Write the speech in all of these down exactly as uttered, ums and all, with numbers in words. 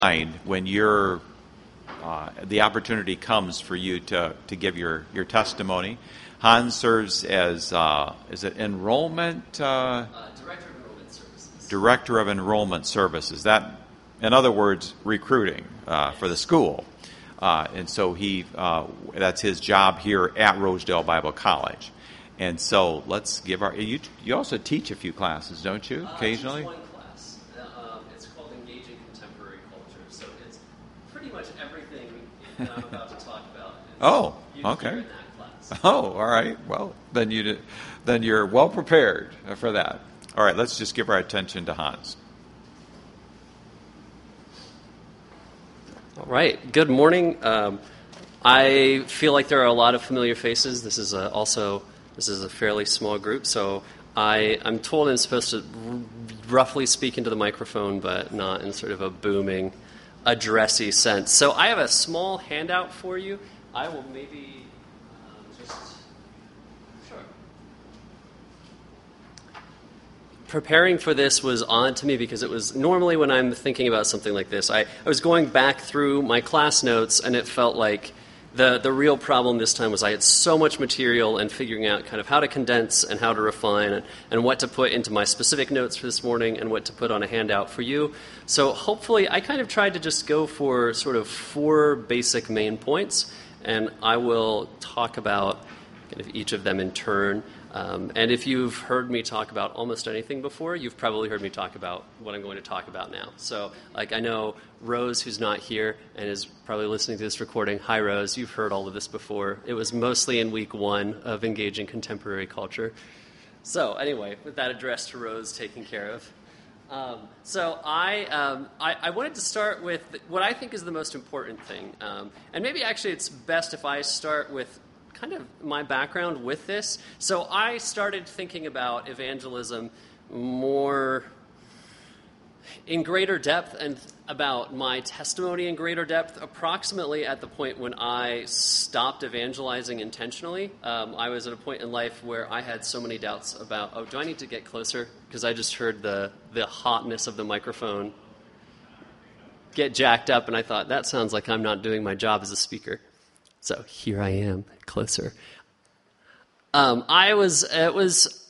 mind when you're uh, the opportunity comes for you to, to give your, your testimony. Hans serves as uh, is it enrollment uh, uh, director of enrollment services. Director of enrollment services. That, in other words, recruiting uh, for the school. Uh, and so he uh, that's his job here at Rosedale Bible College. And so let's give our you you also teach a few classes, don't you? Uh, occasionally. I teach one class. Uh, um, it's called Engaging Contemporary Culture. So it's pretty much everything that I'm about to talk about. Oh, you okay. hear in that class. Oh, all right. Well, then you then you're well prepared for that. All right, let's just give our attention to Hans. All right. Good morning. Um, I feel like there are a lot of familiar faces. This is a, also this is a fairly small group, so I I'm told I'm supposed to r- roughly speak into the microphone, but not in sort of a booming, addressy sense. So I have a small handout for you. I will maybe um, just sure. Preparing for this was odd to me because it was normally when I'm thinking about something like this, I, I was going back through my class notes and it felt like the, the real problem this time was I had so much material and figuring out kind of how to condense and how to refine and, and what to put into my specific notes for this morning and what to put on a handout for you. So hopefully I kind of tried to just go for sort of four basic main points, and I will talk about kind of each of them in turn. Um, and if you've heard me talk about almost anything before, you've probably heard me talk about what I'm going to talk about now. So, like, I know Rose, who's not here and is probably listening to this recording. Hi, Rose. You've heard all of this before. It was mostly in week one of Engaging Contemporary Culture. So, anyway, with that address to Rose taken care of. Um, so I, um, I I wanted to start with what I think is the most important thing. Um, and maybe actually it's best if I start with kind of my background with this. So I started thinking about evangelism more in greater depth and about my testimony in greater depth approximately at the point when I stopped evangelizing intentionally. Um, I was at a point in life where I had so many doubts about, oh, do I need to get closer? Because I just heard the, the hotness of the microphone get jacked up, and I thought, that sounds like I'm not doing my job as a speaker. So here I am, closer. Um, I was, it was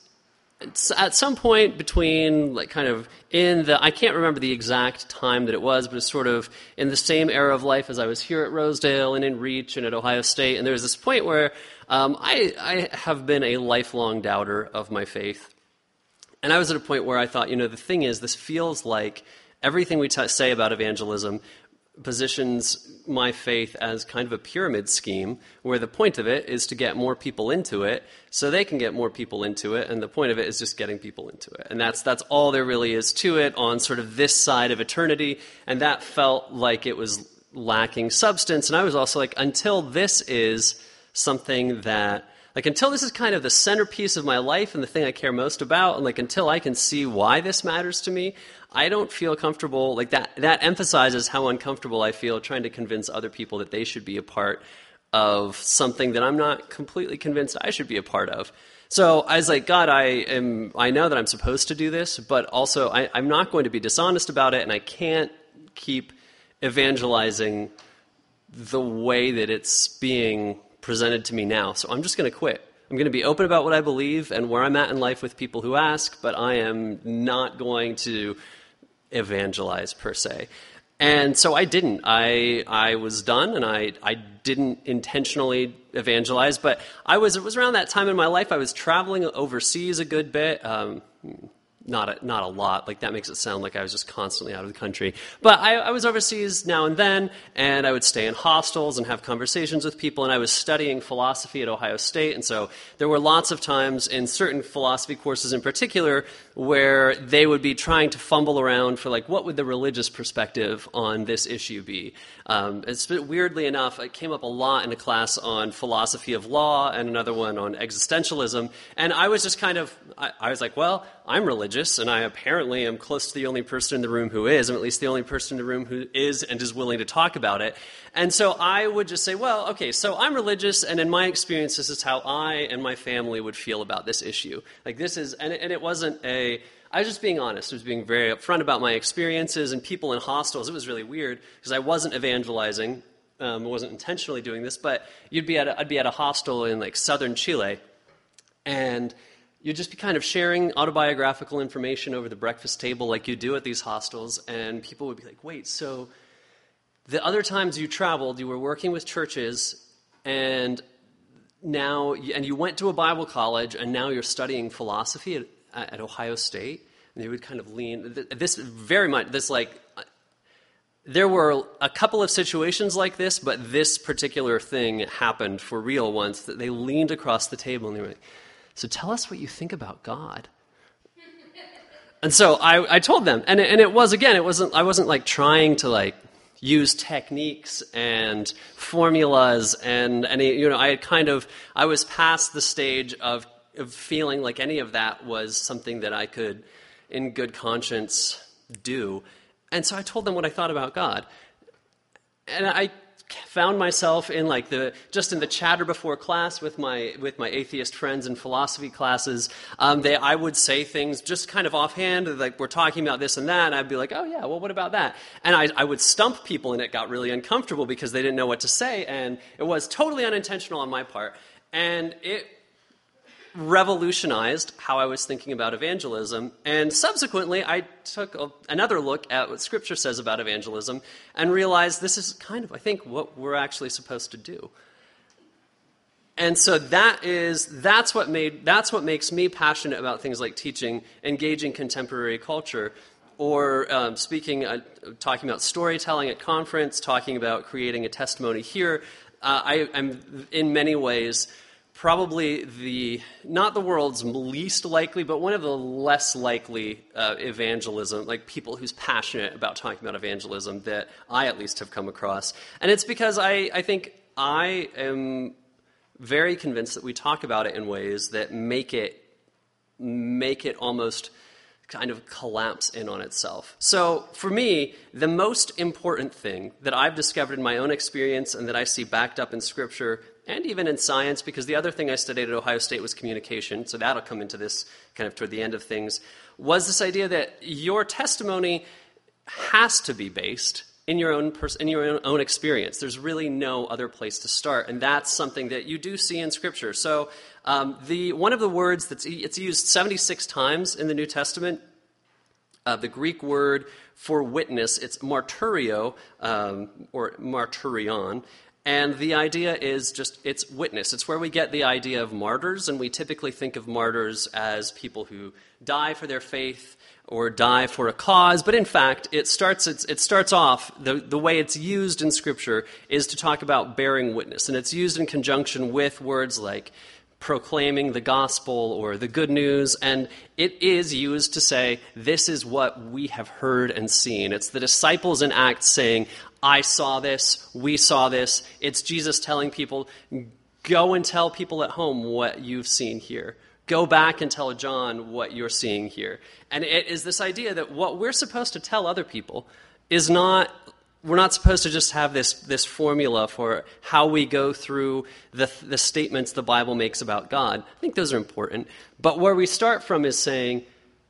at some point between, like, kind of in the, I can't remember the exact time that it was, but it's sort of in the same era of life as I was here at Rosedale and in Reach and at Ohio State. And there was this point where um, I, I have been a lifelong doubter of my faith. And I was at a point where I thought, you know, the thing is, this feels like everything we t- say about evangelism positions my faith as kind of a pyramid scheme where the point of it is to get more people into it so they can get more people into it, and the point of it is just getting people into it. And that's that's all there really is to it on sort of this side of eternity, and that felt like it was lacking substance. And I was also like, until this is something that, like, until this is kind of the centerpiece of my life and the thing I care most about, and like until I can see why this matters to me, I don't feel comfortable, like that, that emphasizes how uncomfortable I feel trying to convince other people that they should be a part of something that I'm not completely convinced I should be a part of. So I was like, God, I am, I know that I'm supposed to do this, but also I, I'm not going to be dishonest about it, and I can't keep evangelizing the way that it's being presented to me now. So I'm just going to quit. I'm going to be open about what I believe and where I'm at in life with people who ask, but I am not going to evangelize per se. And so I didn't. I I was done, and I I didn't intentionally evangelize. But I was it was around that time in my life I was traveling overseas a good bit. Um, Not a, not a lot. Like, that makes it sound like I was just constantly out of the country. But I, I was overseas now and then, and I would stay in hostels and have conversations with people, and I was studying philosophy at Ohio State, and so there were lots of times in certain philosophy courses in particular where they would be trying to fumble around for, like, what would the religious perspective on this issue be? Um, it's, weirdly enough, it came up a lot in a class on philosophy of law and another one on existentialism, and I was just kind of, I, I was like, well, I'm religious, and I apparently am close to the only person in the room who is, or at least the only person in the room who is and is willing to talk about it. And so I would just say, well, okay, so I'm religious, and in my experience, this is how I and my family would feel about this issue. Like, this is, and it, and it wasn't a, I was just being honest. I was being very upfront about my experiences and people in hostels. It was really weird because I wasn't evangelizing. Um, I wasn't intentionally doing this, but you'd be at a, I'd be at a hostel in like southern Chile, and you'd just be kind of sharing autobiographical information over the breakfast table like you do at these hostels, and people would be like, wait, so the other times you traveled, you were working with churches, and now, and you went to a Bible college, and now you're studying philosophy at, at Ohio State, and they would kind of lean, this very much, this like, there were a couple of situations like this, but this particular thing happened for real once, that they leaned across the table and they were like, so tell us what you think about God. And so I, I told them, and it, and it was, again, it wasn't, I wasn't like trying to like use techniques and formulas and any, you know, I had kind of, I was past the stage of, of feeling like any of that was something that I could, in good conscience, do. And so I told them what I thought about God. And I found myself in like the, just in the chatter before class with my, with my atheist friends in philosophy classes. Um, they, I would say things just kind of offhand, like we're talking about this and that, and I'd be like, oh yeah, well, what about that? And I, I would stump people, and it got really uncomfortable because they didn't know what to say, and it was totally unintentional on my part. And it revolutionized how I was thinking about evangelism, and subsequently I took a, another look at what Scripture says about evangelism and realized this is kind of, I think, what we're actually supposed to do. And so that is that's what made that's what makes me passionate about things like teaching, engaging contemporary culture, or um, speaking, uh, talking about storytelling at conference, talking about creating a testimony here. Uh, I, I'm in many ways probably the, not the world's least likely, but one of the less likely uh, evangelism, like people who's passionate about talking about evangelism that I at least have come across. And it's because I, I think I am very convinced that we talk about it in ways that make it, make it almost kind of collapse in on itself. So for me, the most important thing that I've discovered in my own experience and that I see backed up in Scripture and even in science, because the other thing I studied at Ohio State was communication, so that'll come into this kind of toward the end of things, was this idea that your testimony has to be based in your own pers- in your own experience. There's really no other place to start, and that's something that you do see in Scripture. So um, the one of the words that's it's used seventy-six times in the New Testament, uh, the Greek word for witness, it's martyrio um, or martyrion. And the idea is just, it's witness. It's where we get the idea of martyrs, and we typically think of martyrs as people who die for their faith or die for a cause. But in fact, it starts it's, it starts off, the, the way it's used in Scripture is to talk about bearing witness. And it's used in conjunction with words like proclaiming the gospel or the good news, and it is used to say, this is what we have heard and seen. It's the disciples in Acts saying, I saw this, we saw this. It's Jesus telling people, go and tell people at home what you've seen here. Go back and tell John what you're seeing here. And it is this idea that what we're supposed to tell other people is not, we're not supposed to just have this, this formula for how we go through the, the statements the Bible makes about God. I think those are important. But where we start from is saying,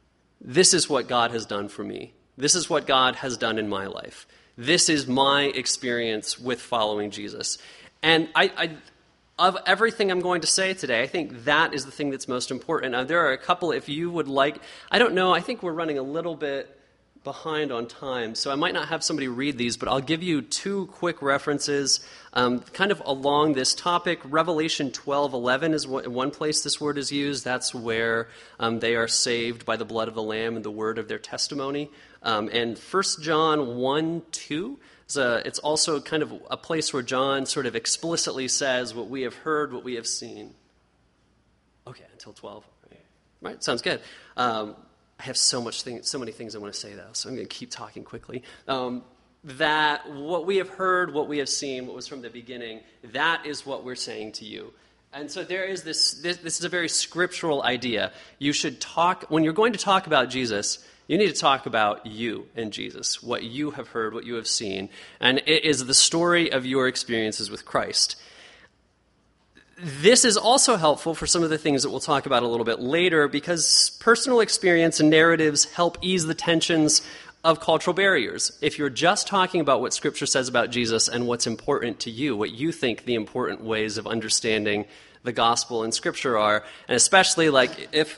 this is what God has done for me. This is what God has done in my life. This is my experience with following Jesus. And I, I, of everything I'm going to say today, I think that is the thing that's most important. Now, there are a couple, if you would like, I don't know, I think we're running a little bit behind on time, so I might not have somebody read these, but I'll give you two quick references um, kind of along this topic. Revelation twelve eleven is one place this word is used. That's where um, they are saved by the blood of the Lamb and the word of their testimony. Um, and First John one two, is a, it's also kind of a place where John sort of explicitly says what we have heard, what we have seen. Okay, until twelve. Right, sounds good. Um, I have so much thing, so many things I want to say, though, so I'm going to keep talking quickly. Um, that what we have heard, what we have seen, what was from the beginning, that is what we're saying to you. And so there is this, this, this is a very scriptural idea. You should talk, when you're going to talk about Jesus, you need to talk about you and Jesus, what you have heard, what you have seen. And it is the story of your experiences with Christ. this is also helpful for some of the things that we'll talk about a little bit later, because personal experience and narratives help ease the tensions of cultural barriers. If you're just talking about what Scripture says about Jesus and what's important to you, what you think the important ways of understanding the gospel in Scripture are, and especially like if,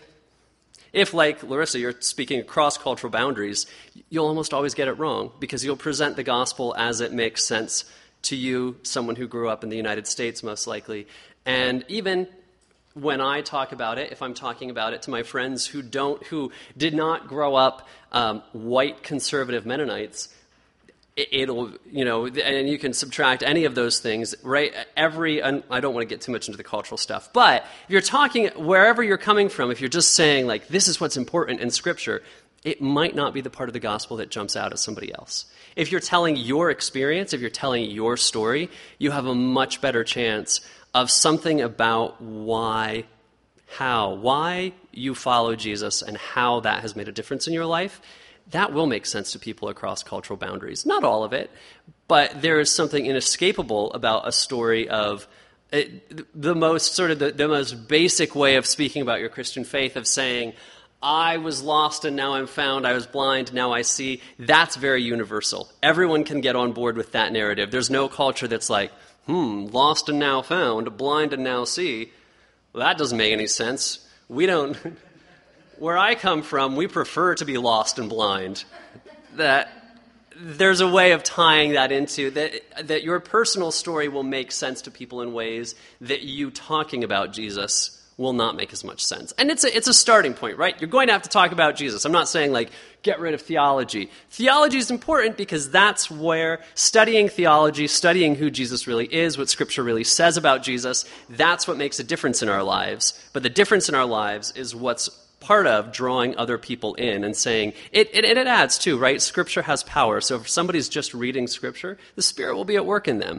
if like Larissa, you're speaking across cultural boundaries, you'll almost always get it wrong, because you'll present the gospel as it makes sense to you, someone who grew up in the United States most likely. And even when I talk about it, if I'm talking about it to my friends who don't, who did not grow up um, white conservative Mennonites, it, it'll, you know, and you can subtract any of those things, right? Every, and I don't want to get too much into the cultural stuff, but if you're talking, wherever you're coming from, if you're just saying, like, this is what's important in Scripture, it might not be the part of the gospel that jumps out at somebody else. If you're telling your experience, if you're telling your story, you have a much better chance of something about why, how, why you follow Jesus and how that has made a difference in your life. That will make sense to people across cultural boundaries. Not all of it, but there is something inescapable about a story of it, the most sort of the, the most basic way of speaking about your Christian faith, of saying, I was lost and now I'm found, I was blind, now I see. That's very universal. Everyone can get on board with that narrative. There's no culture that's like, hmm, lost and now found, blind and now see. Well, that doesn't make any sense. We don't, where I come from, we prefer to be lost and blind. That there's a way of tying that into, that that your personal story will make sense to people in ways that you talking about Jesus will not make as much sense. And it's a, it's a starting point, right? You're going to have to talk about Jesus. I'm not saying, like, get rid of theology. Theology is important because that's where studying theology, studying who Jesus really is, what Scripture really says about Jesus, that's what makes a difference in our lives. But the difference in our lives is what's part of drawing other people in and saying, it, it, it adds too, right? Scripture has power. So if somebody's just reading Scripture, the Spirit will be at work in them.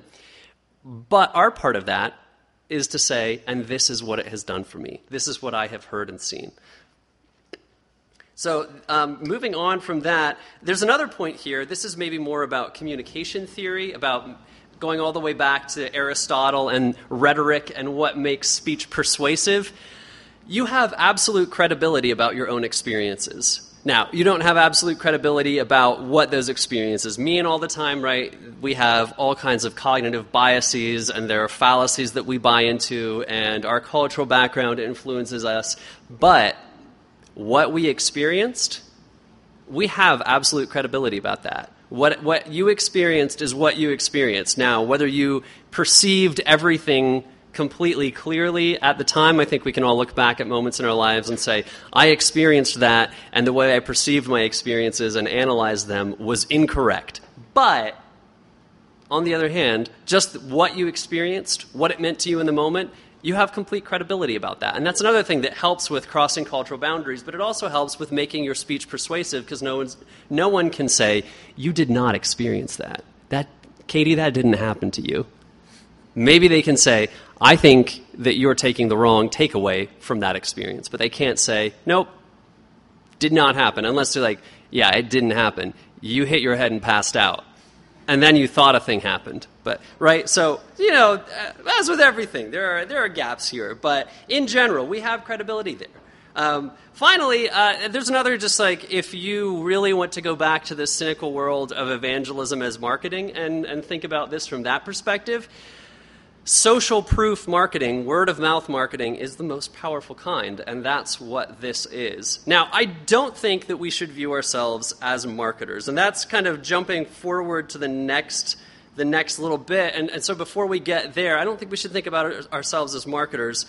But our part of that is to say, and this is what it has done for me. This is what I have heard and seen. So um, moving on from that, there's another point here. This is maybe more about communication theory, about going all the way back to Aristotle and rhetoric and what makes speech persuasive. You have absolute credibility about your own experiences. Now, you don't have absolute credibility about what those experiences mean all the time, right? We have all kinds of cognitive biases, and there are fallacies that we buy into, and our cultural background influences us. But what we experienced, we have absolute credibility about that. What what you experienced is what you experienced. Now, whether you perceived everything completely clearly at the time, I think we can all look back at moments in our lives and say, I experienced that, and the way I perceived my experiences and analyzed them was incorrect. But, on the other hand, just what you experienced, what it meant to you in the moment, you have complete credibility about that. And that's another thing that helps with crossing cultural boundaries, but it also helps with making your speech persuasive, because no one's, no one can say, you did not experience that. That, Katie, that didn't happen to you. Maybe they can say, I think that you're taking the wrong takeaway from that experience. But they can't say, nope, did not happen. Unless they're like, yeah, it didn't happen. You hit your head and passed out. And then you thought a thing happened. But, right? So, you know, as with everything, there are, there are gaps here. But in general, we have credibility there. Um, finally, uh, there's another, just like, if you really want to go back to this cynical world of evangelism as marketing and, and think about this from that perspective, social proof marketing, word-of-mouth marketing, is the most powerful kind, and that's what this is. Now, I don't think that we should view ourselves as marketers, and that's kind of jumping forward to the next the next little bit. And, and so before we get there, I don't think we should think about it, ourselves as marketers,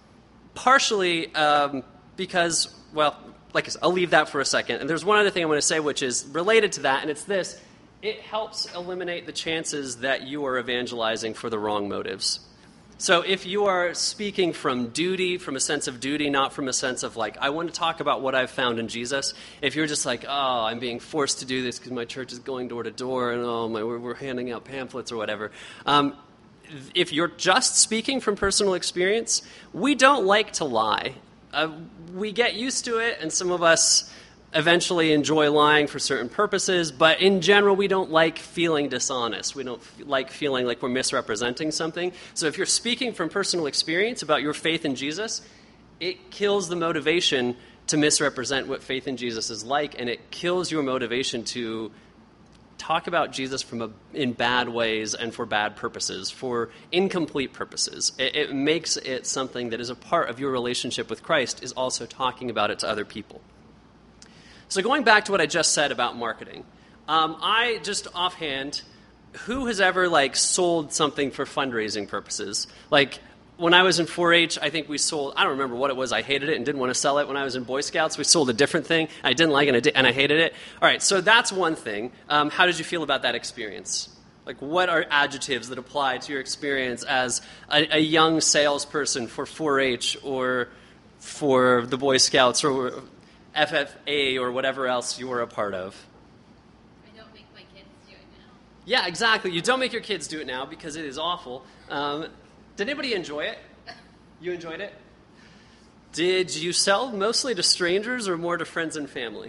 partially um, because, well, like I said, I'll leave that for a second. And there's one other thing I want to say, which is related to that, and it's this. It helps eliminate the chances that you are evangelizing for the wrong motives. So if you are speaking from duty, from a sense of duty, not from a sense of, like, I want to talk about what I've found in Jesus, if you're just like, oh, I'm being forced to do this because my church is going door to door, and oh, my, we're, we're handing out pamphlets or whatever, um, if you're just speaking from personal experience, we don't like to lie. Uh, we get used to it, and some of us eventually enjoy lying for certain purposes, but in general, we don't like feeling dishonest. We don't f- like feeling like we're misrepresenting something. So if you're speaking from personal experience about your faith in Jesus, it kills the motivation to misrepresent what faith in Jesus is like, and it kills your motivation to talk about Jesus from a, in bad ways and for bad purposes, for incomplete purposes. It, it makes it something that is a part of your relationship with Christ, is also talking about it to other people. So going back to what I just said about marketing, um, I just offhand, who has ever like sold something for fundraising purposes? Like when I was in four H, I think we sold, I don't remember what it was. I hated it and didn't want to sell it. When I was in Boy Scouts, we sold a different thing. I didn't like it and I, did, and I hated it. All right, so that's one thing. Um, how did you feel about that experience? Like what are adjectives that apply to your experience as a, a young salesperson for four H or for the Boy Scouts or F F A or whatever else you were a part of? I don't make my kids do it now. Yeah, exactly. You don't make your kids do it now because it is awful. Um, did anybody enjoy it? You enjoyed it? Did you sell mostly to strangers or more to friends and family?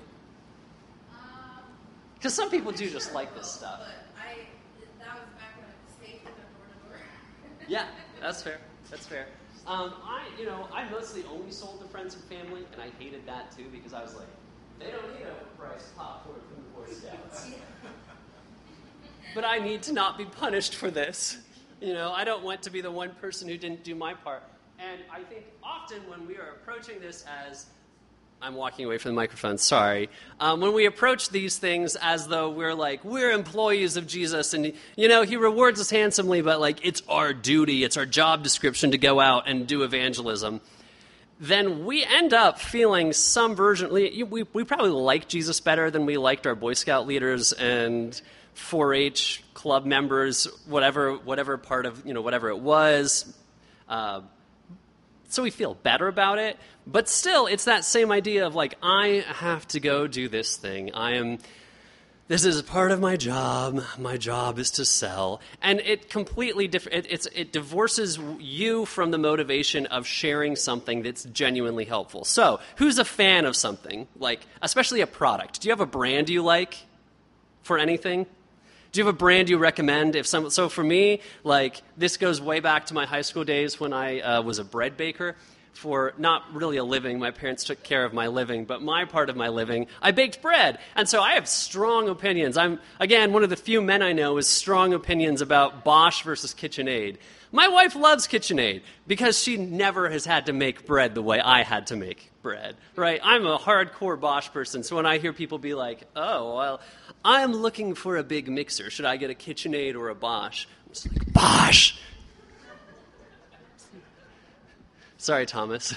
Because some people do just like this stuff. But I, that was back when it was safe to door to door. Yeah, that's fair. That's fair. Um, I, you know, I mostly only sold to friends and family, and I hated that too because I was like, they don't need overpriced popcorn from the Boy Scouts. But I need to not be punished for this. You know, I don't want to be the one person who didn't do my part. And I think often when we are approaching this as, I'm walking away from the microphone, sorry. Um, when we approach these things as though we're like, we're employees of Jesus and, you know, he rewards us handsomely, but like it's our duty, it's our job description to go out and do evangelism, then we end up feeling some version, we, we, we probably like Jesus better than we liked our Boy Scout leaders and four H club members, whatever, whatever part of, you know, whatever it was. Uh, So we feel better about it, but still it's that same idea of like, I have to go do this thing. I am, this is part of my job. My job is to sell. And it completely, diff- it, it's, it divorces you from the motivation of sharing something that's genuinely helpful. So who's a fan of something, like especially a product? Do you have a brand you like for anything? Do you have a brand you recommend? If some, so for me, like this goes way back to my high school days when I uh, was a bread baker for not really a living. My parents took care of my living, but my part of my living, I baked bread. And so I have strong opinions. I'm, again, one of the few men I know with strong opinions about Bosch versus KitchenAid. My wife loves KitchenAid because she never has had to make bread the way I had to make bread, right? I'm a hardcore Bosch person, so when I hear people be like, oh, well, I'm looking for a big mixer. Should I get a KitchenAid or a Bosch? I'm just like, Bosch! Sorry, Thomas.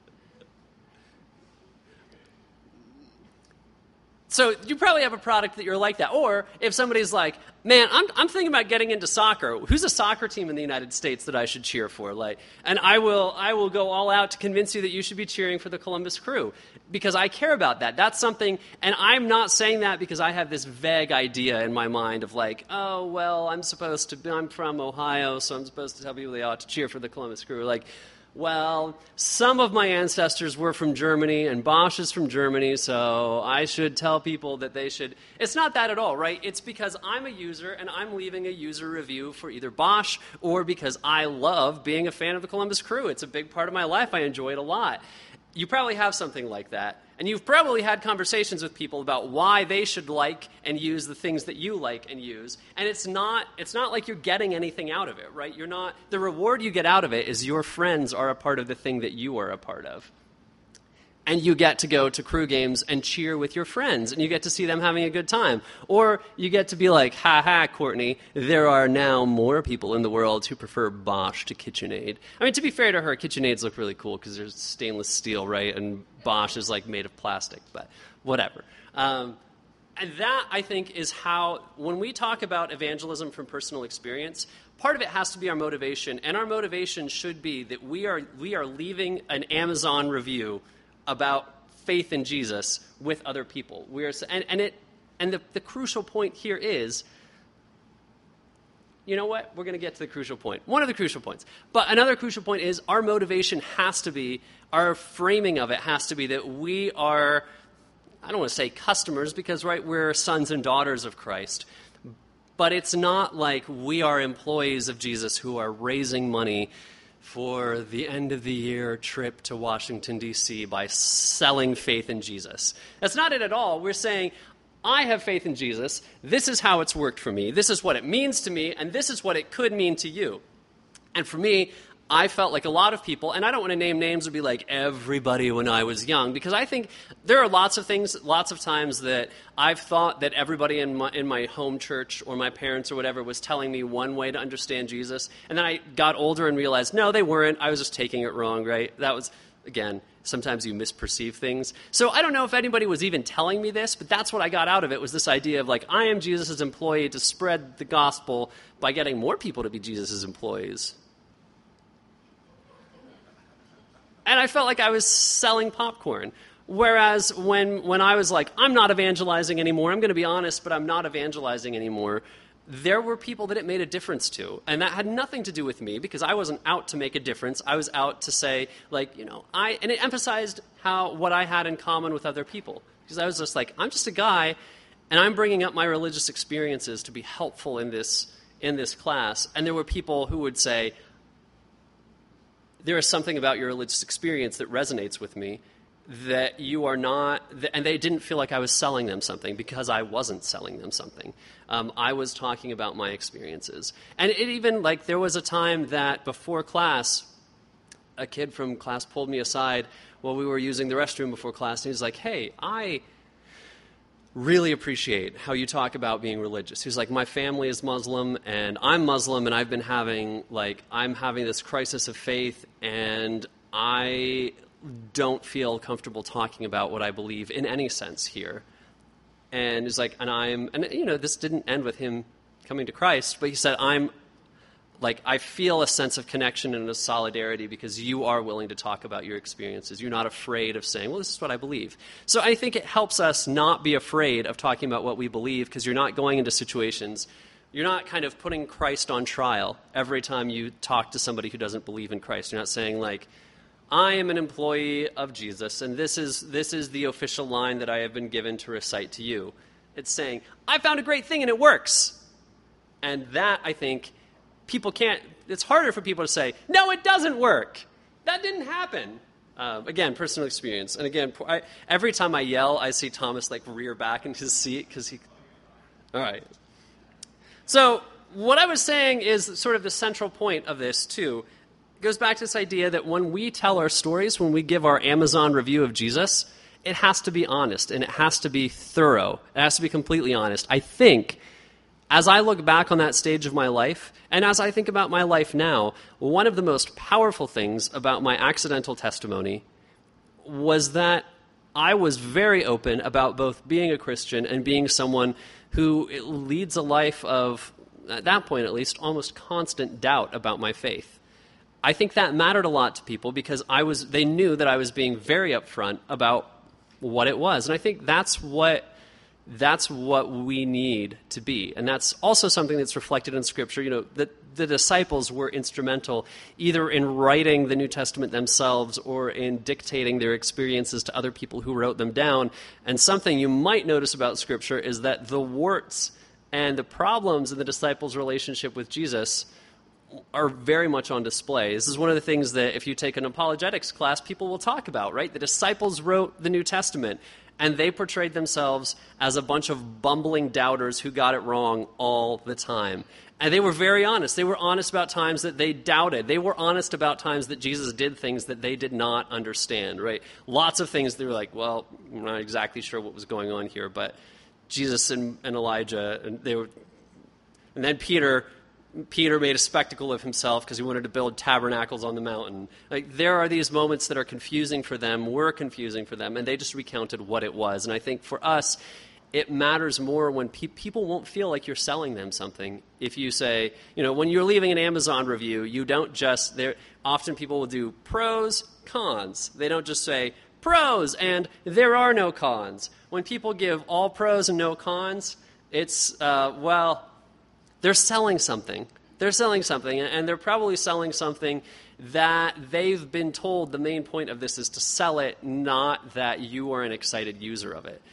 So you probably have a product that you're like that. Or if somebody's like, man, I'm I'm thinking about getting into soccer. Who's a soccer team in the United States that I should cheer for? Like, and I will I will go all out to convince you that you should be cheering for the Columbus Crew because I care about that. That's something, and I'm not saying that because I have this vague idea in my mind of like, oh, well, I'm supposed to be, I'm from Ohio, so I'm supposed to tell people they ought to cheer for the Columbus Crew. Like, well, some of my ancestors were from Germany, and Bosch is from Germany, so I should tell people that they should. It's not that at all, right? It's because I'm a user, and I'm leaving a user review for either Bosch or because I love being a fan of the Columbus Crew. It's a big part of my life. I enjoy it a lot. You probably have something like that, and you've probably had conversations with people about why they should like and use the things that you like and use, and it's not it's not like you're getting anything out of it, right? You're not, the reward you get out of it is your friends are a part of the thing that you are a part of. And you get to go to crew games and cheer with your friends, and you get to see them having a good time. Or you get to be like, ha ha, Courtney, there are now more people in the world who prefer Bosch to KitchenAid. I mean, to be fair to her, KitchenAids look really cool because there's stainless steel, right? And Bosch is like made of plastic, but whatever. Um, and that, I think, is how, when we talk about evangelism from personal experience, part of it has to be our motivation, and our motivation should be that we are we are leaving an Amazon review about faith in Jesus with other people. We are, and, and it, and the, the crucial point here is, you know what? We're going to get to the crucial point. One of the crucial points. But another crucial point is our motivation has to be, our framing of it has to be that we are I don't want to say customers because, right, we're sons and daughters of Christ. But it's not like we are employees of Jesus who are raising money for the end of the year trip to Washington, D C by selling faith in Jesus. That's not it at all. We're saying, I have faith in Jesus. This is how it's worked for me. This is what it means to me, and this is what it could mean to you. And for me, I felt like a lot of people, and I don't want to name names or be like everybody when I was young, because I think there are lots of things, lots of times that I've thought that everybody in my, in my home church or my parents or whatever was telling me one way to understand Jesus, and then I got older and realized, no, they weren't. I was just taking it wrong, right? That was, again, sometimes you misperceive things. So I don't know if anybody was even telling me this, but that's what I got out of it, was this idea of like, I am Jesus' employee to spread the gospel by getting more people to be Jesus' employees. And I felt like I was selling popcorn. Whereas when, when I was like, I'm not evangelizing anymore, I'm going to be honest, but I'm not evangelizing anymore, there were people that it made a difference to. And that had nothing to do with me, because I wasn't out to make a difference. I was out to say, like, you know, I, and it emphasized how, what I had in common with other people. Because I was just like, I'm just a guy, and I'm bringing up my religious experiences to be helpful in this, in this class. And there were people who would say, there is something about your religious experience that resonates with me, that you are not, and they didn't feel like I was selling them something, because I wasn't selling them something. Um, I was talking about my experiences. And it even, like, there was a time that before class, a kid from class pulled me aside while we were using the restroom before class, and he was like, hey, I really appreciate how you talk about being religious. He was like, my family is Muslim, and I'm Muslim, and I've been having, like, I'm having this crisis of faith, and I don't feel comfortable talking about what I believe in any sense here. And he's like, and I'm, and you know, this didn't end with him coming to Christ, but he said, I'm, like, I feel a sense of connection and a solidarity because you are willing to talk about your experiences. You're not afraid of saying, well, this is what I believe. So I think it helps us not be afraid of talking about what we believe, because you're not going into situations, you're not kind of putting Christ on trial every time you talk to somebody who doesn't believe in Christ. You're not saying, like, I am an employee of Jesus, and this is this is the official line that I have been given to recite to you. It's saying, I found a great thing and it works. And that, I think, people can't, it's harder for people to say, no, it doesn't work. That didn't happen. Um, again, personal experience. And again, I, every time I yell, I see Thomas, like, rear back in his seat because he, all right. So what I was saying is sort of the central point of this, too. It goes back to this idea that when we tell our stories, when we give our Amazon review of Jesus, it has to be honest, and it has to be thorough. It has to be completely honest. I think, as I look back on that stage of my life, and as I think about my life now, one of the most powerful things about my accidental testimony was that I was very open about both being a Christian and being someone who leads a life of, at that point at least, almost constant doubt about my faith. I think that mattered a lot to people because I was, they knew that I was being very upfront about what it was. And I think that's what that's what we need to be. And that's also something that's reflected in Scripture. You know, that the disciples were instrumental either in writing the New Testament themselves or in dictating their experiences to other people who wrote them down. And something you might notice about Scripture is that the warts and the problems in the disciples' relationship with Jesus are very much on display. This is one of the things that if you take an apologetics class, people will talk about, right? The disciples wrote the New Testament, and they portrayed themselves as a bunch of bumbling doubters who got it wrong all the time. And they were very honest. They were honest about times that they doubted. They were honest about times that Jesus did things that they did not understand, right? Lots of things they were like, well, I'm not exactly sure what was going on here, but Jesus and, and Elijah, and they were, and then Peter... Peter made a spectacle of himself because he wanted to build tabernacles on the mountain. Like, there are these moments that are confusing for them, were confusing for them, and they just recounted what it was. And I think for us, it matters more when pe- people won't feel like you're selling them something. If you say, you know, when you're leaving an Amazon review, you don't just, there. Often people will do pros, cons. They don't just say pros and there are no cons. When people give all pros and no cons, it's, uh, well... they're selling something. They're selling something, and they're probably selling something that they've been told the main point of this is to sell it, not that you are an excited user of it.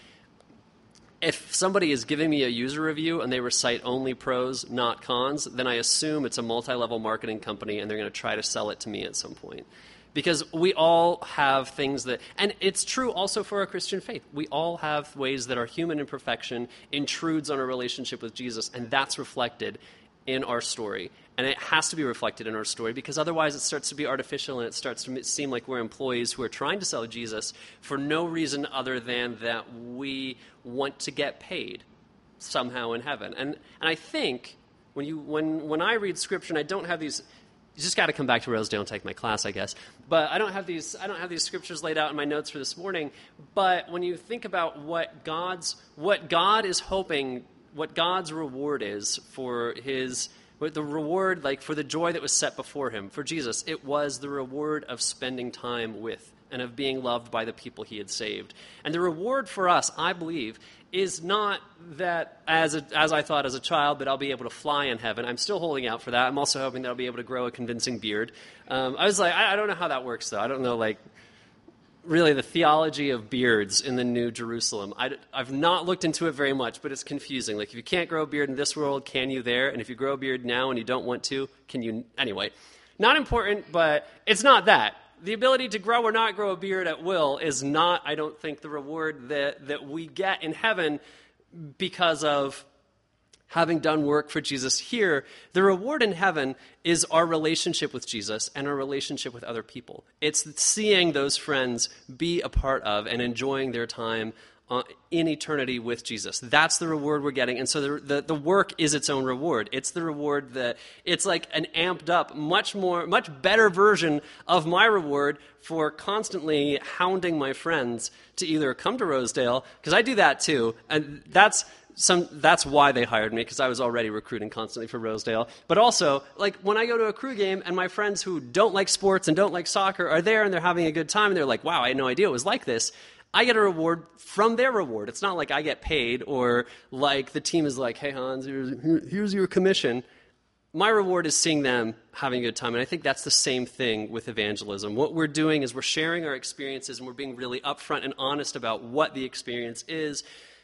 If somebody is giving me a user review and they recite only pros, not cons, then I assume it's a multi-level marketing company and they're going to try to sell it to me at some point. Because we all have things that, and it's true also for our Christian faith. We all have ways that our human imperfection intrudes on our relationship with Jesus, and that's reflected in our story. And it has to be reflected in our story, because otherwise it starts to be artificial and it starts to seem like we're employees who are trying to sell Jesus for no reason other than that we want to get paid somehow in heaven. And and I think when you when when I read Scripture, and I don't have these. You just got to come back to Rosedale and take my class, I guess. But I don't have these. I don't have these scriptures laid out in my notes for this morning. But when you think about what God's, what God is hoping, what God's reward is for His, what the reward, like for the joy that was set before Him for Jesus, it was the reward of spending time with and of being loved by the people He had saved. And the reward for us, I believe, is not that, as a, as I thought as a child, that I'll be able to fly in heaven. I'm still holding out for that. I'm also hoping that I'll be able to grow a convincing beard. Um, I was like, I, I don't know how that works, though. I don't know, like, really the theology of beards in the New Jerusalem. I, I've not looked into it very much, but it's confusing. Like, if you can't grow a beard in this world, can you there? And if you grow a beard now and you don't want to, can you? Anyway, not important, but it's not that. The ability to grow or not grow a beard at will is not, I don't think, the reward that, that we get in heaven because of having done work for Jesus here. The reward in heaven is our relationship with Jesus and our relationship with other people. It's seeing those friends be a part of and enjoying their time Uh, in eternity with Jesus. That's the reward we're getting. And so the, the the work is its own reward. It's the reward that, it's like an amped up, much more, much better version of my reward for constantly hounding my friends to either come to Rosedale, because I do that too, and that's some that's why they hired me, because I was already recruiting constantly for Rosedale. But also, like, when I go to a crew game and my friends who don't like sports and don't like soccer are there and they're having a good time and they're like, wow, I had no idea it was like this, I get a reward from their reward. It's not like I get paid or like the team is like, hey, Hans, here's, here's your commission. My reward is seeing them having a good time. And I think that's the same thing with evangelism. What we're doing is we're sharing our experiences and we're being really upfront and honest about what the experience is,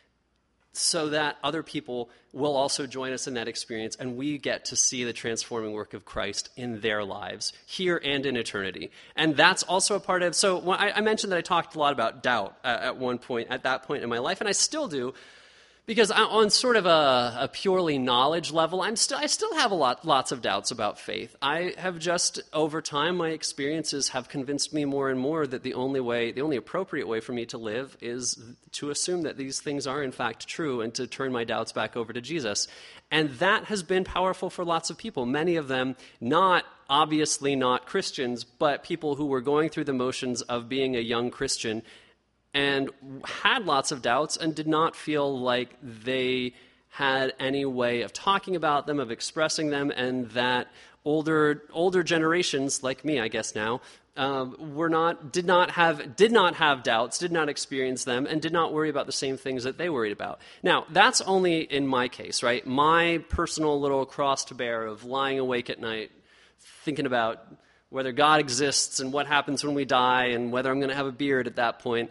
so that other people will also join us in that experience, and we get to see the transforming work of Christ in their lives, here and in eternity. And that's also a part of, so when I, I mentioned that I talked a lot about doubt uh, at one point, at that point in my life, and I still do, because I, on sort of a, a purely knowledge level, I'm still I still have a lot lots of doubts about faith. I have just, over time, my experiences have convinced me more and more that the only way, the only appropriate way for me to live is to assume that these things are in fact true and to turn my doubts back over to Jesus. And that has been powerful for lots of people, many of them not, obviously not Christians, but people who were going through the motions of being a young Christian and had lots of doubts and did not feel like they had any way of talking about them, of expressing them, and that older older generations, like me, I guess now, um, were not did not have did not have doubts, did not experience them, and did not worry about the same things that they worried about. Now, that's only in my case, right? My personal little cross to bear of lying awake at night, thinking about whether God exists and what happens when we die and whether I'm going to have a beard at that point.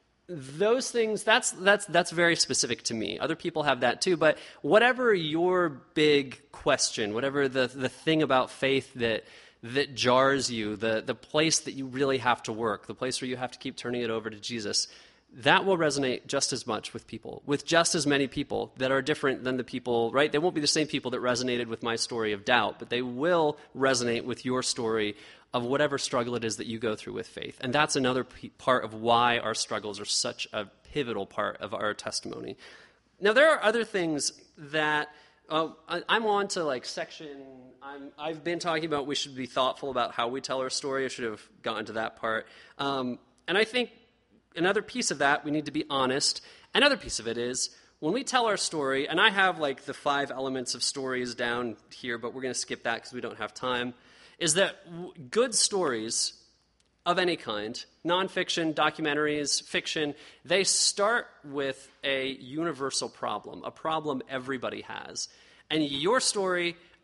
Those things, that's that's that's very specific to me. Other people have that too, but whatever your big question, whatever the the thing about faith that that jars you, the the place that you really have to work, the place where you have to keep turning it over to Jesus, that will resonate just as much with people, with just as many people that are different than the people, right? They won't be the same people that resonated with my story of doubt, but they will resonate with your story of whatever struggle it is that you go through with faith. And that's another p- part of why our struggles are such a pivotal part of our testimony. Now, there are other things that uh, I, I'm on to, like, section, I'm, I've been talking about we should be thoughtful about how we tell our story. I should have gotten to that part. Um, and I think another piece of that, we need to be honest. Another piece of it is, when we tell our story, and I have, like, the five elements of stories down here, but we're going to skip that because we don't have time, is that w- good stories of any kind, nonfiction, documentaries, fiction, they start with a universal problem, a problem everybody has. And your story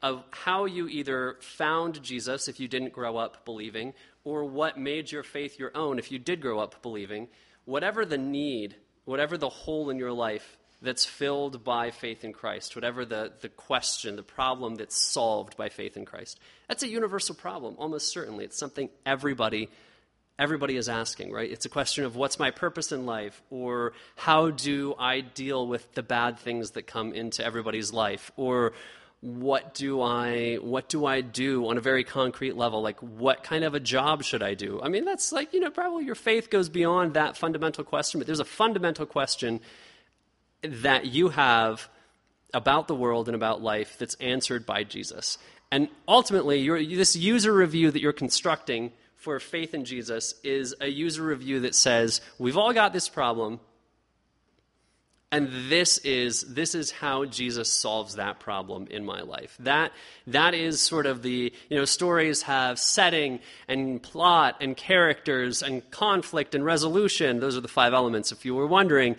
of how you either found Jesus if you didn't grow up believing, or what made your faith your own if you did grow up believing. Whatever the need, whatever the hole in your life that's filled by faith in Christ, whatever the, the question, the problem that's solved by faith in Christ, that's a universal problem, almost certainly. It's something everybody everybody is asking, right? It's a question of what's my purpose in life, or how do I deal with the bad things that come into everybody's life, or what do I what do I do on a very concrete level? Like, what kind of a job should I do? I mean, that's like, you know, probably your faith goes beyond that fundamental question, but there's a fundamental question that you have about the world and about life that's answered by Jesus. And ultimately, your, this user review that you're constructing for faith in Jesus is a user review that says, we've all got this problem, and this is this is how Jesus solves that problem in my life. That that is sort of the, you know, stories have setting and plot and characters and conflict and resolution. Those are the five elements, if you were wondering.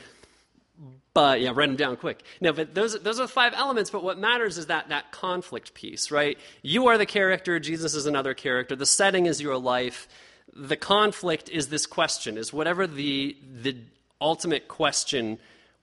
But yeah, write them down quick. No, but those those are the five elements. But what matters is that that conflict piece, right? You are the character. Jesus is another character. The setting is your life. The conflict is this question. Is whatever the the ultimate question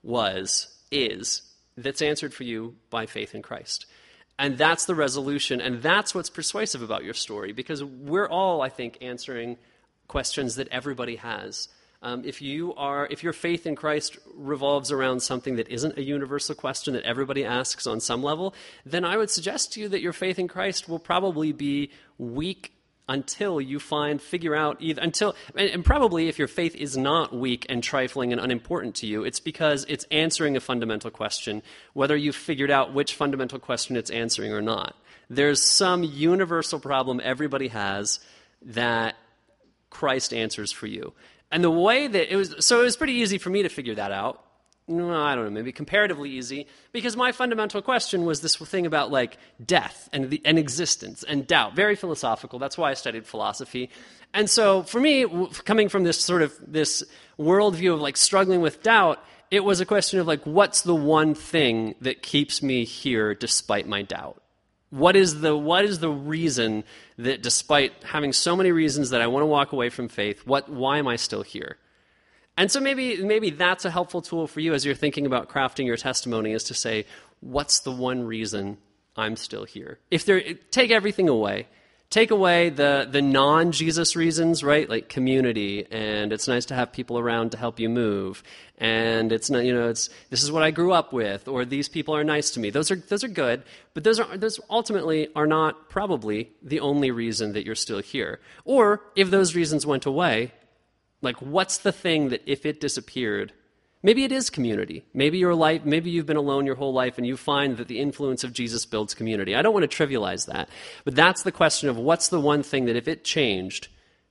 was is that's answered for you by faith in Christ, and that's the resolution. And that's what's persuasive about your story, because we're all, I think, answering questions that everybody has. Um, if you are, if your faith in Christ revolves around something that isn't a universal question that everybody asks on some level, then I would suggest to you that your faith in Christ will probably be weak until you find, figure out either, until, and, and probably if your faith is not weak and trifling and unimportant to you, it's because it's answering a fundamental question, whether you've figured out which fundamental question it's answering or not. There's some universal problem everybody has that Christ answers for you. And the way that it was, so it was pretty easy for me to figure that out. No, I don't know, maybe comparatively easy, because my fundamental question was this thing about like death and the, and existence and doubt. Very philosophical. That's why I studied philosophy. And so for me, coming from this sort of this worldview of like struggling with doubt, it was a question of like, what's the one thing that keeps me here despite my doubt? What is the what is the reason that despite having so many reasons that I want to walk away from faith, what why am I still here? And so maybe maybe that's a helpful tool for you as you're thinking about crafting your testimony, is to say, what's the one reason I'm still here? If there take everything away. Take away the, the non-Jesus reasons, right? Like community, and it's nice to have people around to help you move, and it's not, you know, it's this is what I grew up with, or these people are nice to me. Those are those are good, but those are those ultimately are not probably the only reason that you're still here. Or if those reasons went away, like what's the thing that if it disappeared? Maybe it is community. Maybe your life, maybe you've been alone your whole life and you find that the influence of Jesus builds community. I don't want to trivialize that, but that's the question of what's the one thing that if it changed,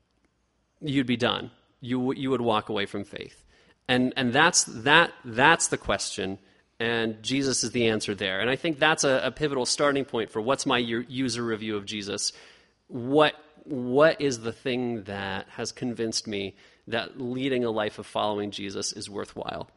you'd be done. You you would walk away from faith. And and that's that that's the question, and Jesus is the answer there. And I think that's a, a pivotal starting point for what's my user review of Jesus. What what is the thing that has convinced me that leading a life of following Jesus is worthwhile?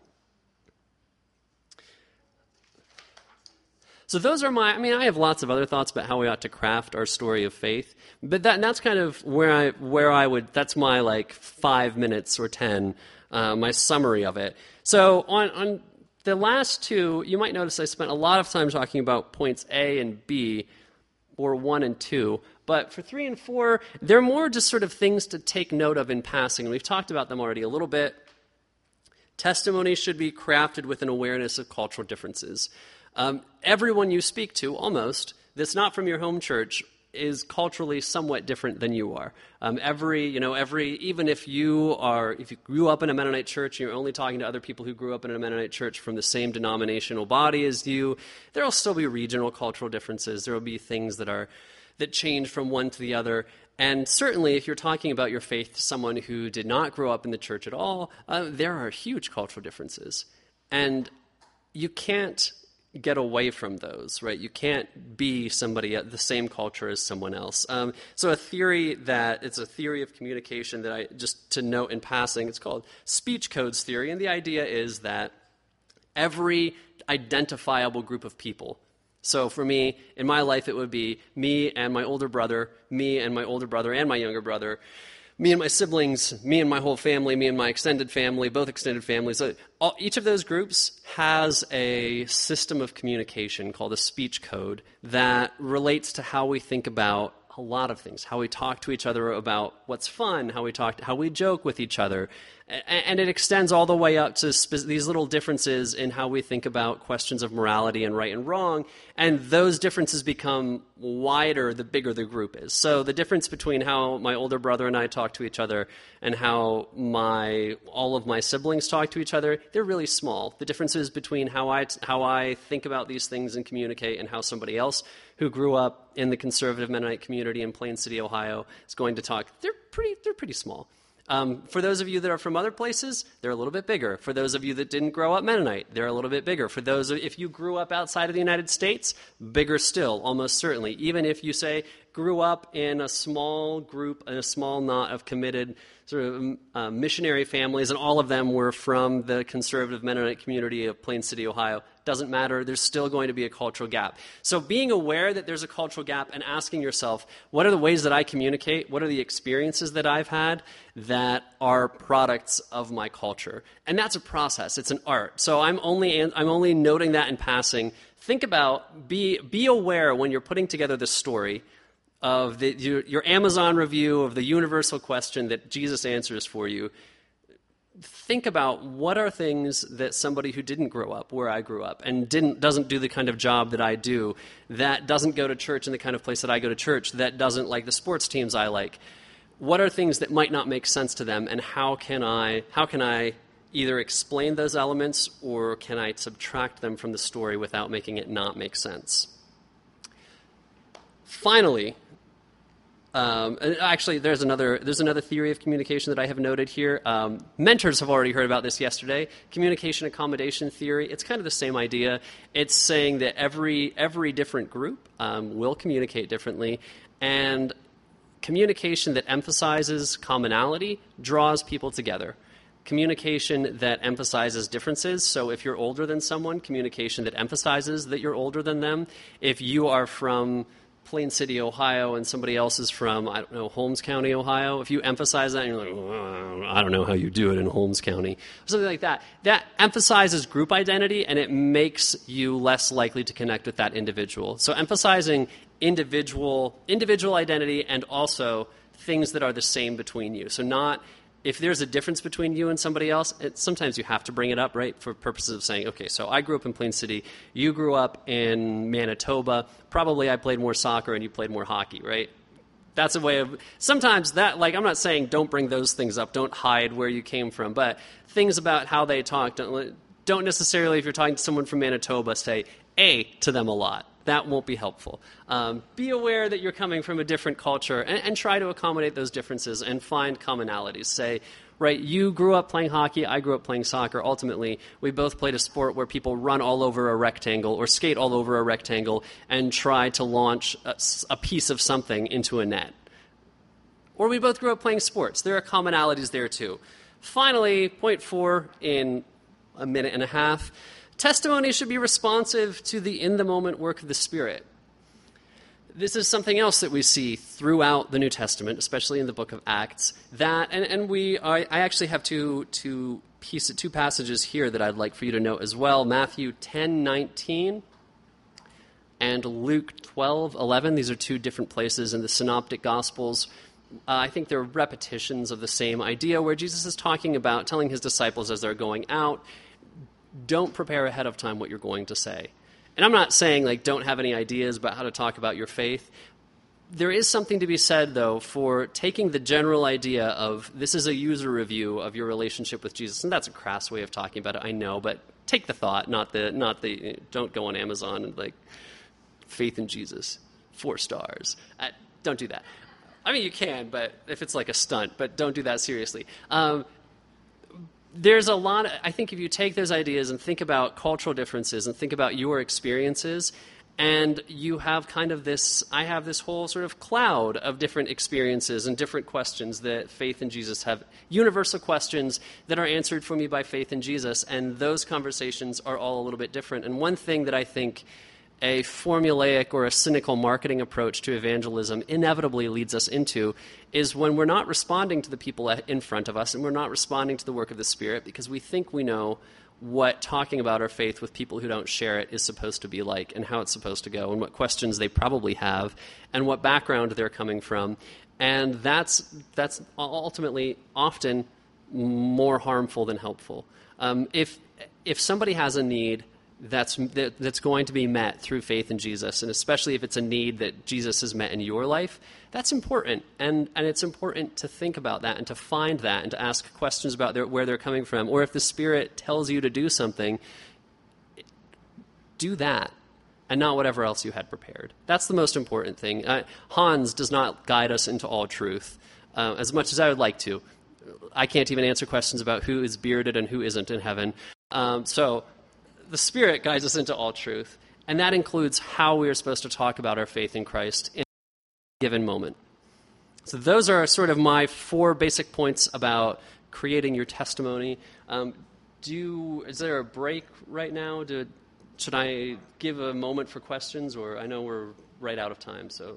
So those are my, I mean, I have lots of other thoughts about how we ought to craft our story of faith, but that, that's kind of where I, where I would, that's my like five minutes or ten, uh, my summary of it. So on, on the last two, you might notice I spent a lot of time talking about points A and B, or one and two. But for three and four, they're more just sort of things to take note of in passing. We've talked about them already a little bit. Testimony should be crafted with an awareness of cultural differences. Um, everyone you speak to, almost, that's not from your home church, is culturally somewhat different than you are. Um, every, you know, every, even if you are, if you grew up in a Mennonite church and you're only talking to other people who grew up in a Mennonite church from the same denominational body as you, there will still be regional cultural differences. There will be things that are, that change from one to the other. And certainly if you're talking about your faith to someone who did not grow up in the church at all, uh, there are huge cultural differences. And you can't get away from those, right? You can't be somebody at the same culture as someone else. Um, so a theory that, it's a theory of communication that I, just to note in passing, it's called speech codes theory, and the idea is that every identifiable group of people So for me, in my life, it would be me and my older brother, me and my older brother and my younger brother, me and my siblings, me and my whole family, me and my extended family, both extended families. So all, each of those groups has a system of communication called a speech code that relates to how we think about a lot of things, how we talk to each other about what's fun, how we talk, how we joke with each other. And it extends all the way up to spe- these little differences in how we think about questions of morality and right and wrong. And those differences become wider the bigger the group is. So the difference between how my older brother and I talk to each other and how my all of my siblings talk to each other, they're really small. The differences between how I, how I think about these things and communicate and how somebody else who grew up in the conservative Mennonite community in Plain City, Ohio, is going to talk, they're pretty, they're pretty small. Um, for those of you that are from other places, they're a little bit bigger. For those of you that didn't grow up Mennonite, they're a little bit bigger. For those, of, if you grew up outside of the United States, bigger still, almost certainly. Even if you say grew up in a small group, in a small knot of committed sort of uh, missionary families, and all of them were from the conservative Mennonite community of Plain City, Ohio. Doesn't matter. There's still going to be a cultural gap. So being aware that there's a cultural gap and asking yourself, what are the ways that I communicate? What are the experiences that I've had that are products of my culture? And that's a process. It's an art. So I'm only I'm only noting that in passing. Think about, be be aware when you're putting together the story of the, your, your Amazon review of the universal question that Jesus answers for you. Think about what are things that somebody who didn't grow up where I grew up and didn't doesn't do the kind of job that I do, that doesn't go to church in the kind of place that I go to church, that doesn't like the sports teams I like. What are things that might not make sense to them, and how can I how can I either explain those elements or can I subtract them from the story without making it not make sense? Finally, Um, actually, there's another there's another theory of communication that I have noted here. Um, mentors have already heard about this yesterday. Communication accommodation theory. It's kind of the same idea. It's saying that every every different group um, will communicate differently, and communication that emphasizes commonality draws people together. Communication that emphasizes differences. So if you're older than someone, communication that emphasizes that you're older than them. If you are from Plain City, Ohio, and somebody else is from, I don't know, Holmes County, Ohio, if you emphasize that, and you're like, well, I don't know how you do it in Holmes County, something like that, that emphasizes group identity, and it makes you less likely to connect with that individual. So emphasizing individual individual identity and also things that are the same between you. So not, if there's a difference between you and somebody else, it, sometimes you have to bring it up, right, for purposes of saying, okay, so I grew up in Plain City, you grew up in Manitoba, probably I played more soccer and you played more hockey, right? That's a way of, sometimes that, like, I'm not saying don't bring those things up, don't hide where you came from, but things about how they talk, don't, don't necessarily, if you're talking to someone from Manitoba, say A to them a lot. That won't be helpful. Um, be aware that you're coming from a different culture and, and try to accommodate those differences and find commonalities. Say, right, you grew up playing hockey, I grew up playing soccer. Ultimately, we both played a sport where people run all over a rectangle or skate all over a rectangle and try to launch a, a piece of something into a net. Or we both grew up playing sports. There are commonalities there too. Finally, point four in a minute and a half, testimony should be responsive to the in-the-moment work of the Spirit. This is something else that we see throughout the New Testament, especially in the book of Acts. That, and, and we, I, I actually have two, two, piece, two passages here that I'd like for you to note as well. Matthew ten nineteen and Luke twelve eleven. These are two different places in the Synoptic Gospels. Uh, I think they're repetitions of the same idea where Jesus is talking about, telling his disciples as they're going out, don't prepare ahead of time what you're going to say. And I'm not saying, like, don't have any ideas about how to talk about your faith. There is something to be said, though, for taking the general idea of this is a user review of your relationship with Jesus. And that's a crass way of talking about it, I know, but take the thought, not the, not the, don't go on Amazon and, like, faith in Jesus, four stars. Uh, don't do that. I mean, you can, but if it's like a stunt, but don't do that seriously. Um, There's a lot, of, I think if you take those ideas and think about cultural differences and think about your experiences, and you have kind of this, I have this whole sort of cloud of different experiences and different questions that faith in Jesus have, universal questions that are answered for me by faith in Jesus, and those conversations are all a little bit different. And one thing that I think a formulaic or a cynical marketing approach to evangelism inevitably leads us into is when we're not responding to the people in front of us and we're not responding to the work of the Spirit because we think we know what talking about our faith with people who don't share it is supposed to be like and how it's supposed to go and what questions they probably have and what background they're coming from. And that's that's ultimately often more harmful than helpful. Um, if if somebody has a need that's that, that's going to be met through faith in Jesus, and especially if it's a need that Jesus has met in your life, that's important. And and it's important to think about that and to find that and to ask questions about their, where they're coming from. Or if the Spirit tells you to do something, do that and not whatever else you had prepared. That's the most important thing. Uh, Hans does not guide us into all truth, uh, as much as I would like to. I can't even answer questions about who is bearded and who isn't in heaven. Um, so the Spirit guides us into all truth, and that includes how we are supposed to talk about our faith in Christ in a given moment. So those are sort of my four basic points about creating your testimony. Um, do you, is there a break right now? Do, should I give a moment for questions, or I know we're right out of time, so...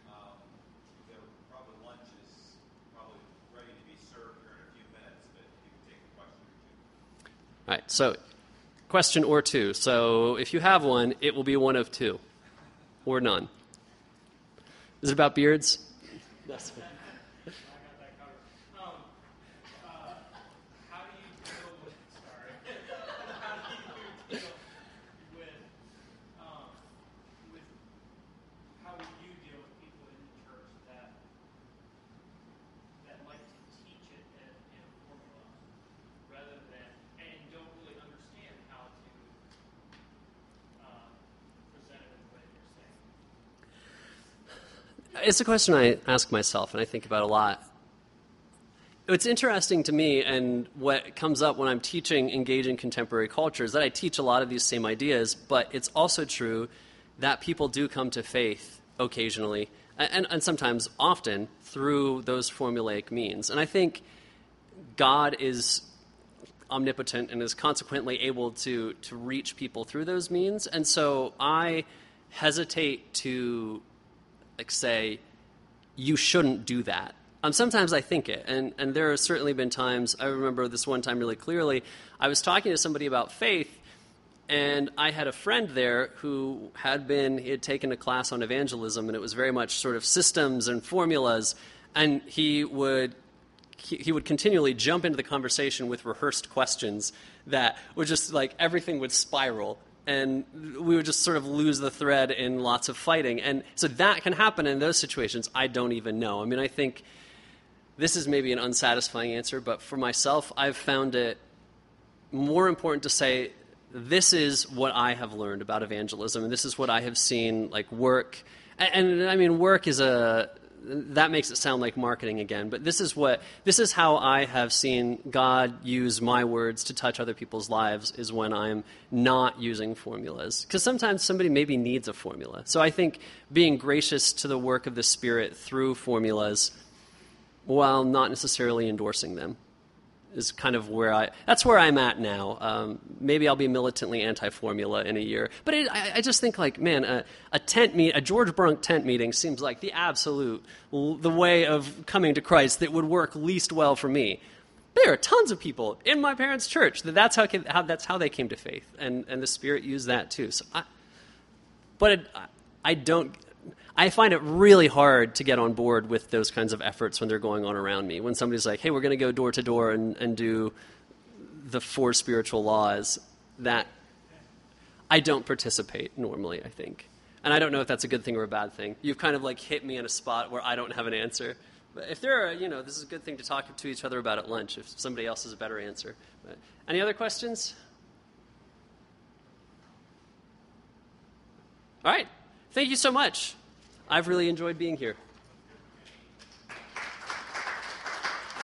All right, so question or two. So if you have one, it will be one of two, or none. Is it about beards? Yes. I got that covered. Um, uh, how do you deal with, sorry, how do you deal with, um, with, how would you deal with people in the church that, that like to teach it in, in a formula rather than, and don't really understand how to uh, present it in the way you're saying? It's a question I ask myself and I think about a lot. What's interesting to me and what comes up when I'm teaching engaging contemporary culture is that I teach a lot of these same ideas, but it's also true that people do come to faith occasionally and, and sometimes often through those formulaic means. And I think God is omnipotent and is consequently able to, to reach people through those means. And so I hesitate to like say, you shouldn't do that. Um, sometimes I think it, and, and there have certainly been times, I remember this one time really clearly, I was talking to somebody about faith, and I had a friend there who had been, he had taken a class on evangelism, and it was very much sort of systems and formulas, and he would he, he would continually jump into the conversation with rehearsed questions that would just, like, everything would spiral. And we would just sort of lose the thread in lots of fighting. And so that can happen in those situations. I don't even know. I mean, I think this is maybe an unsatisfying answer, but for myself, I've found it more important to say, this is what I have learned about evangelism, and this is what I have seen, like, work. And, and I mean, work is a... that makes it sound like marketing again, but this is what this is how I have seen God use my words to touch other people's lives, is when I'm not using formulas. Because sometimes somebody maybe needs a formula. So I think being gracious to the work of the Spirit through formulas while not necessarily endorsing them is kind of where I, that's where I'm at now. Um, maybe I'll be militantly anti-formula in a year. But it, I, I just think, like, man, a, a tent meet, a George Brunk tent meeting seems like the absolute, the way of coming to Christ that would work least well for me. There are tons of people in my parents' church that that's how, how that's how they came to faith, and, and the Spirit used that too. So, I, but it, I don't. I find it really hard to get on board with those kinds of efforts when they're going on around me. When somebody's like, hey, we're going to go door to door and, and do the four spiritual laws, that I don't participate normally, I think. And I don't know if that's a good thing or a bad thing. You've kind of like hit me in a spot where I don't have an answer. But if there are, you know, this is a good thing to talk to each other about at lunch if somebody else has a better answer. But any other questions? All right. Thank you so much. I've really enjoyed being here.